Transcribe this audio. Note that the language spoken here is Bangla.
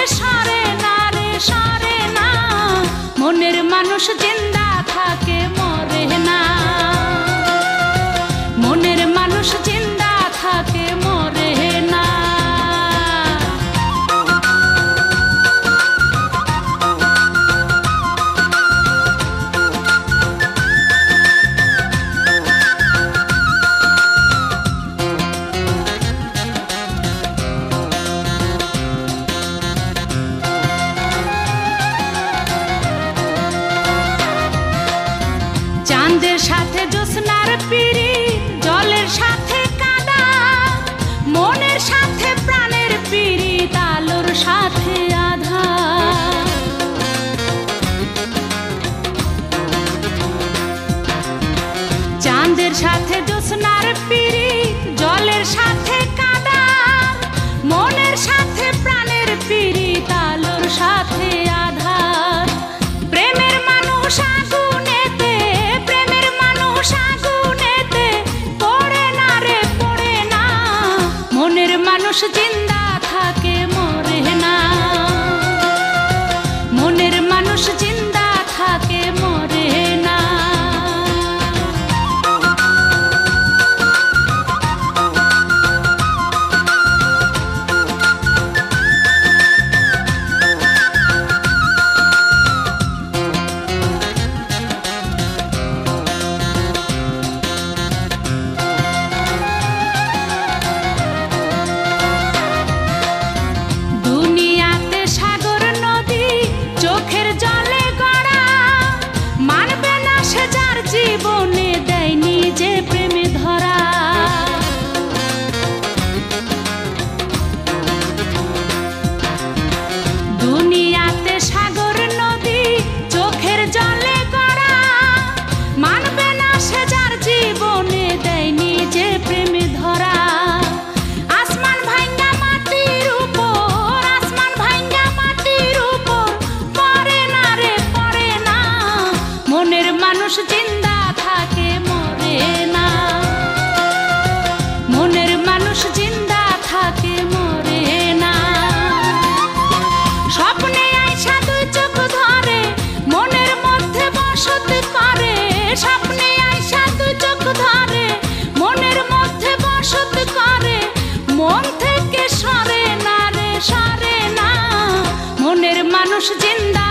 সরে না রে সরে না, মনের মানুষ জিন্দা থাকে মরে না, মনের মানুষ জিন্দা থাকে মরে না। চাঁদের সাথে জ্যোৎস্নার পিড়ি, জলের সাথে কাদা, মনের সাথে প্রাণের পিড়ি, আলোর সাথে আঁধার। চাঁদের সাথে জ্যোৎস্নার পিড়ি, জলের সাথে কাদা, মনের সাথে প্রাণের পিড়ি, আলোর সাথে আঁধার। প্রেমের মানুষ আগুনেতে, প্রেমের মানুষ আগুনেতে পড়ে না রে পড়ে না, মনের মানুষ জিন্দা থাকে মরে না, মনের মানুষ জিন্দা থাকে মরে না। দুনিয়াতে সাগর নদী চোখের জলে গড়া, মানবে না সে যার জীবনে দেয়নি যে প্রেমে ধরা। দুনিয়াতে সাগর নদী চোখের জলে গড়া, মানবে না সে যার জীবনে দেয়নি যে প্রেমে ধরা। আসমান ভাঙ্গা মাটির উপর, আসমান ভাঙ্গা মাটির উপর পড়ে না রে পড়ে না, মনের মানুষ জিন্দা থাকে মরে না, মনের মানুষ জিন্দা থাকে মরে না। স্বপ্নে আইসা দুই চোখ ধরে, মনের মধ্যে বসত করে, স্বপ্নে আইসা দুই চোখ ধরে, মনের মধ্যে বসত করে, মন থেকে সরে না রে সরে না, মনের মানুষ জিন্দা